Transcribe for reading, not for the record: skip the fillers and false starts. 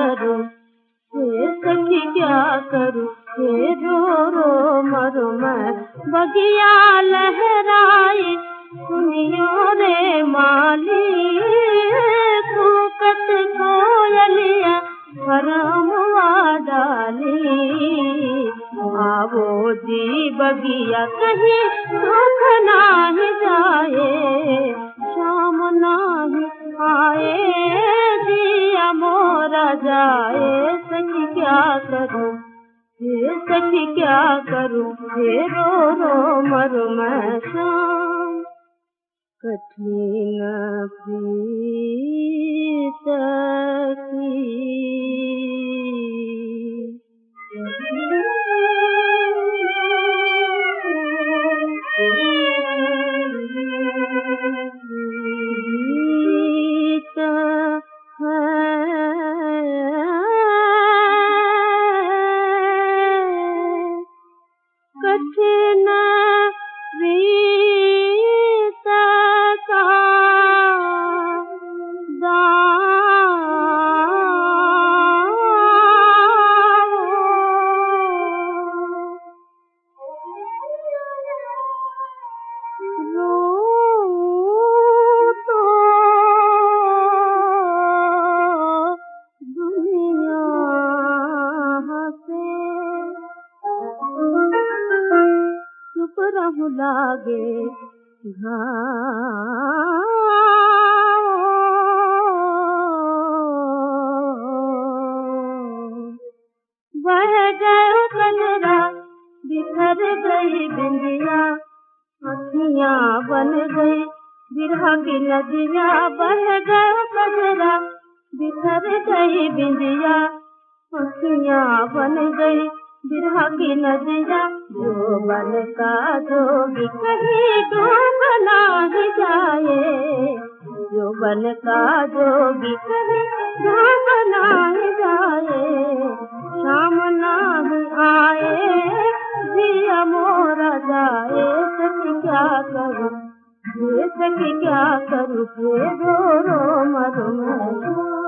करूं, हे सखी क्या करूं, हे रो रो मरो मैं बगिया लहराई, सुनियो रे माली कूकत कोयलिया परमवा डाली। आवो जी बगिया कहीं दुख नाही जाए, शाम नाही आए जिया मोरा जाए। सखी क्या करूं, हे सखी क्या करूं, हे रो रो मरो मैं शाम। कठिन प्रीत की कठिन प्रीत का रहूं लागे बह गए कजरा, बिखर गई बिंदिया, अखियां बन गई बिरहा की नदिया। बह गए कजरा, बिखर गई बिंदिया, अखियां बन गई बिरहा की नदिया। जोबन का जोगी कहीं डूब नाही जाए, जोबन का जोगी कहीं डूब नाही जाए, शाम नाही आए जिया मोरा जाए। सखी क्या करूं, हे सखी क्या करूं, हे रो रो मरो मैं।